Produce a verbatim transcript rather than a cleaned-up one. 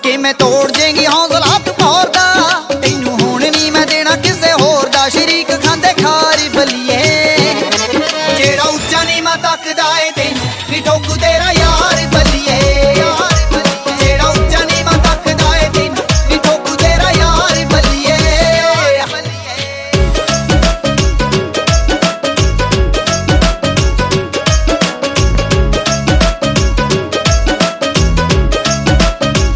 ਕਿਵੇਂ ਤੋੜ ਜੇਗੀ ਹੌਸਲਾ ਤੂੰ ਭੌਰ ਦਾ, ਤੈਨੂੰ ਹੁਣ ਨੀ ਮੈਂ ਦੇਣਾ ਕਿਸੇ ਹੋਰ ਦਾ। ਸ਼ਰੀਕ ਖਾਂਦੇ ਖਾਰੀ ਬਲੀਏ